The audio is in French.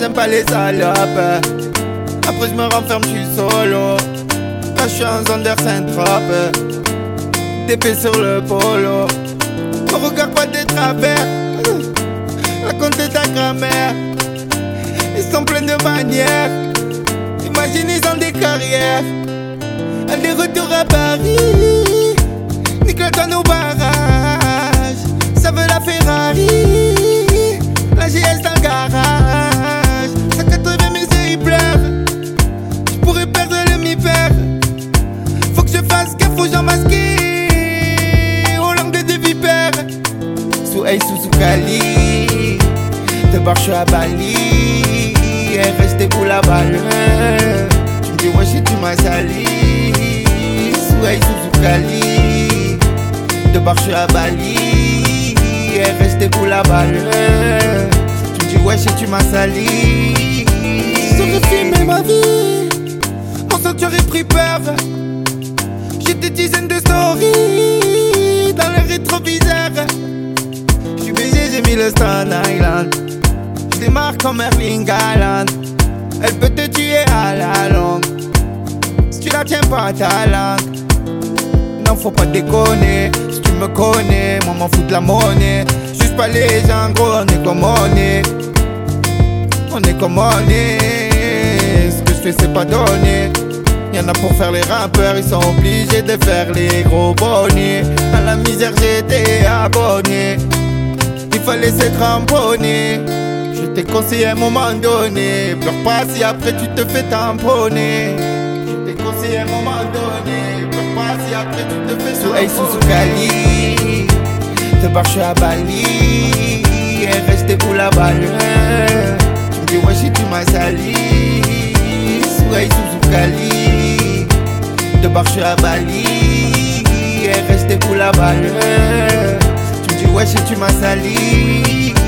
j'aime pas les salopes. Après je me renferme, je suis solo. Quand je suis en zone d'air Saint-Trope, TP sur le polo. On regarde pas des travers. La compte de ta grand-mère. Ils sont pleins de manières. Imagine ils ont des carrières. Des retours à Paris. Nique dans nos barrages. Ça veut la Ferrari. La GS dans le garage. 180 000 c'est pleure. Je pourrais perdre le mi-père. Faut que je fasse gaffe aux gens masqués. Aux langues de vipères. Sous Ace ou sous Cali. De bar je suis à Bali. Et rester pour la balle. Tu me dis wesh et tu m'as sali. Sous Ace ou sous Cali. De bar je suis à Bali. Et rester pour la balle. Tu me dis wesh et tu m'as sali. J'aurais filmé ma vie. Mon sang tu aurais pris peur. J'ai des dizaines de stories dans le rétroviseur. J'suis baisé, j'ai mis le Stone Island. J'démarre comme Erling Haaland. Elle peut te tuer à la longue si tu la tiens pas à ta langue. Non faut pas déconner. Si tu me connais, moi m'en fous de la monnaie. Juge pas les gens gros, on est comme on est. On est comme on est. Ce que je fais c'est pas donné. Y'en a pour faire les rappeurs, ils sont obligés de faire les gros bonnets. À la misère j'étais abonné. Il fallait se cramponner. Je t'ai conseillé à un moment donné. Pleure pas si après tu te fais tamponner. Je t'ai conseillé à un moment donné. Pleure pas si après tu te fais sous Ace ou sous Cali. De bar je suis à Bali. Et rester pour la balle. Tu me dis wesh et tu m'as sali. Sous Ace ou sous Cali. De bar je suis à Bali. Et rester pour la balle. Tu me dis wesh et tu m'as sali.